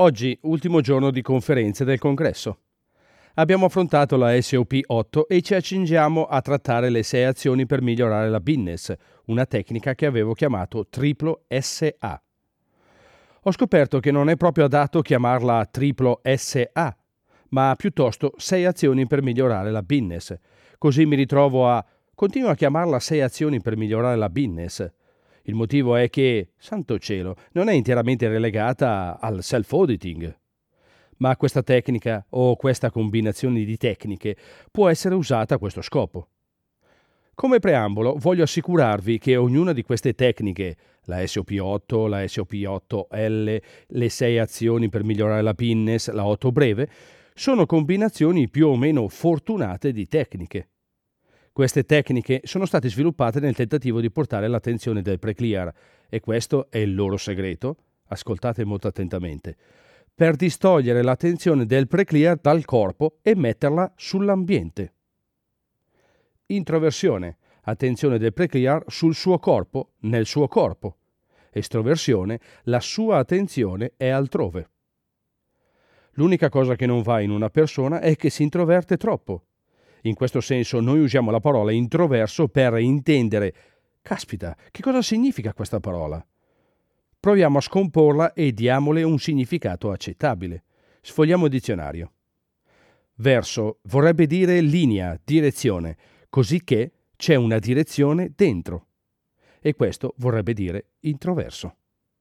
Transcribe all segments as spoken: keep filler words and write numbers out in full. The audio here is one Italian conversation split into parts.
Oggi, ultimo giorno di conferenze del congresso. Abbiamo affrontato la S O P otto e ci accingiamo a trattare le sei azioni per migliorare la business, una tecnica che avevo chiamato triplo S A. Ho scoperto che non è proprio adatto chiamarla triplo S A, ma piuttosto sei azioni per migliorare la business. Così mi ritrovo a continuo a chiamarla sei azioni per migliorare la business. Il motivo è che, santo cielo, non è interamente relegata al self-auditing. Ma questa tecnica o questa combinazione di tecniche può essere usata a questo scopo. Come preambolo voglio assicurarvi che ognuna di queste tecniche, la S O P otto, la S O P otto L, le sei azioni per migliorare la business, la otto breve, sono combinazioni più o meno fortunate di tecniche. Queste tecniche sono state sviluppate nel tentativo di portare l'attenzione del pre-clear, e questo è il loro segreto, ascoltate molto attentamente, per distogliere l'attenzione del pre-clear dal corpo e metterla sull'ambiente. Introversione, attenzione del pre-clear sul suo corpo, nel suo corpo. Estroversione, la sua attenzione è altrove. L'unica cosa che non va in una persona è che si introverte troppo. In questo senso noi usiamo la parola introverso per intendere caspita, che cosa significa questa parola? Proviamo a scomporla e diamole un significato accettabile. Sfogliamo il dizionario. Verso vorrebbe dire linea, direzione, così che c'è una direzione dentro. E questo vorrebbe dire introverso.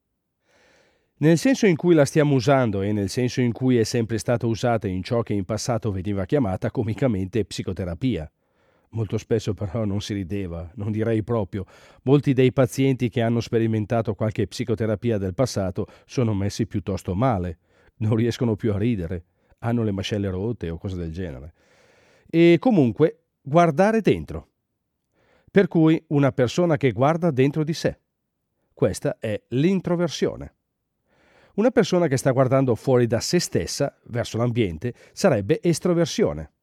Nel senso in cui la stiamo usando e nel senso in cui è sempre stata usata in ciò che in passato veniva chiamata comicamente psicoterapia. Molto spesso però non si rideva, non direi proprio. Molti dei pazienti che hanno sperimentato qualche psicoterapia del passato sono messi piuttosto male, non riescono più a ridere, hanno le mascelle rotte o cose del genere. E comunque guardare dentro. Per cui una persona che guarda dentro di sé. Questa è l'introversione. Una persona che sta guardando fuori da se stessa, verso l'ambiente, sarebbe estroversione.